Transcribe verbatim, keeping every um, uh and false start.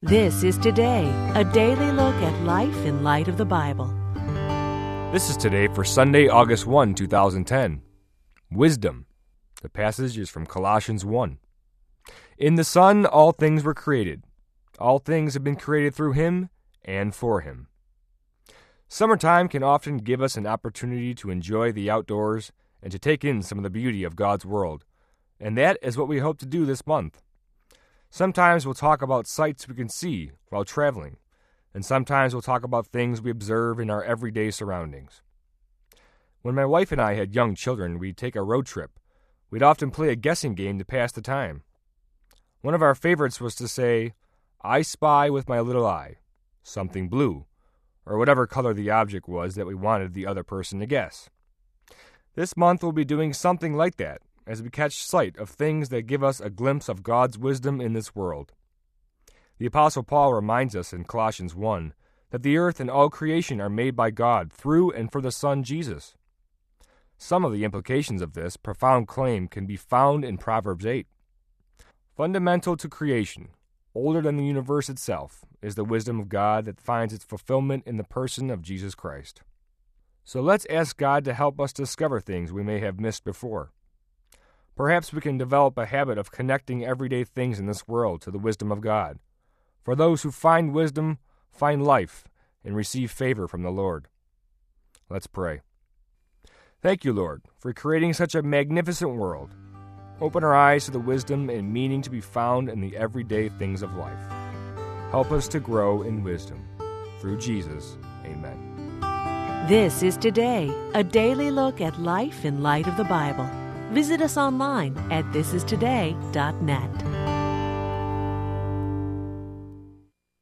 This is Today, a daily look at life in light of the Bible. This is Today for Sunday, August first, two thousand ten. Wisdom. The passage is from Colossians one. In the Son all things were created. All things have been created through Him and for Him. Summertime can often give us an opportunity to enjoy the outdoors and to take in some of the beauty of God's world, and that is what we hope to do this month. Sometimes we'll talk about sights we can see while traveling, and sometimes we'll talk about things we observe in our everyday surroundings. When my wife and I had young children, we'd take a road trip. We'd often play a guessing game to pass the time. One of our favorites was to say, "I spy with my little eye," something blue, or whatever color the object was that we wanted the other person to guess. This month we'll be doing something like that, as we catch sight of things that give us a glimpse of God's wisdom in this world. The Apostle Paul reminds us in Colossians one that the earth and all creation are made by God through and for the Son Jesus. Some of the implications of this profound claim can be found in Proverbs eight. Fundamental to creation, older than the universe itself, is the wisdom of God that finds its fulfillment in the person of Jesus Christ. So let's ask God to help us discover things we may have missed before. Perhaps we can develop a habit of connecting everyday things in this world to the wisdom of God. For those who find wisdom, find life, and receive favor from the Lord. Let's pray. Thank you, Lord, for creating such a magnificent world. Open our eyes to the wisdom and meaning to be found in the everyday things of life. Help us to grow in wisdom. Through Jesus, amen. This is Today, a daily look at life in light of the Bible. Visit us online at this is today dot net.